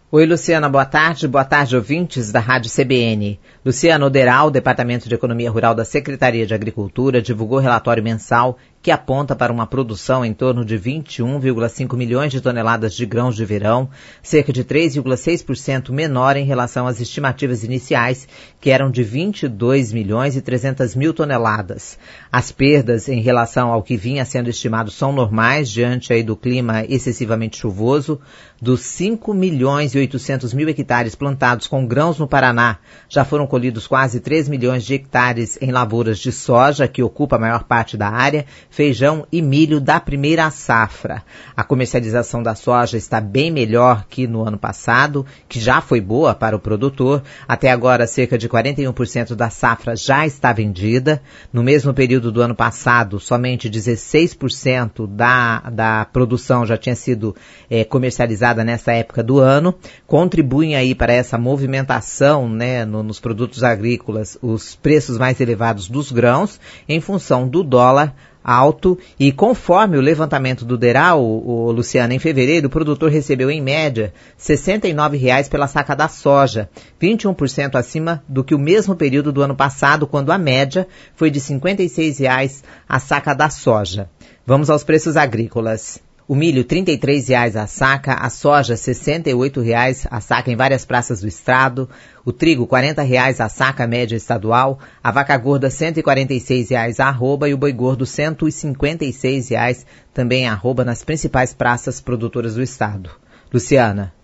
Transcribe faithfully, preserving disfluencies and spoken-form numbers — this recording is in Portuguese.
Oi, Luciana, boa tarde. Boa tarde, ouvintes da Rádio C B N. Luciana, o DERAL, o Departamento de Economia Rural da Secretaria de Agricultura, divulgou relatório mensal que aponta para uma produção em torno de vinte e um vírgula cinco milhões de toneladas de grãos de verão, cerca de três vírgula seis por cento menor em relação às estimativas iniciais, que eram de vinte e dois milhões e trezentas mil toneladas. As perdas em relação ao que vinha sendo estimado são normais, diante aí do clima excessivamente chuvoso. Dos cinco milhões e oitocentos mil hectares plantados com grãos no Paraná, já foram colhidos quase três milhões de hectares em lavouras de soja, que ocupa a maior parte da área, feijão e milho da primeira safra. A comercialização da soja está bem melhor que no ano passado, que já foi boa para o produtor. Até agora, cerca de quarenta e um por cento da safra já está vendida. No mesmo período do ano passado, somente dezesseis por cento da, da produção já tinha sido é, comercializada nessa época do ano. Contribuem aí para essa movimentação, né, no, nos produtos agrícolas, os preços mais elevados dos grãos, em função do dólar alto, e conforme o levantamento do DERAL, o, o Luciano, em fevereiro, o produtor recebeu em média sessenta e nove reais pela saca da soja, vinte e um por cento acima do que o mesmo período do ano passado, quando a média foi de cinquenta e seis reais a saca da soja. Vamos aos preços agrícolas. O milho, trinta e três reais a saca, a soja, sessenta e oito reais a saca em várias praças do estado, o trigo, quarenta reais a saca média estadual, a vaca gorda, cento e quarenta e seis reais a arroba e o boi gordo, cento e cinquenta e seis reais também a arroba nas principais praças produtoras do estado. Luciana.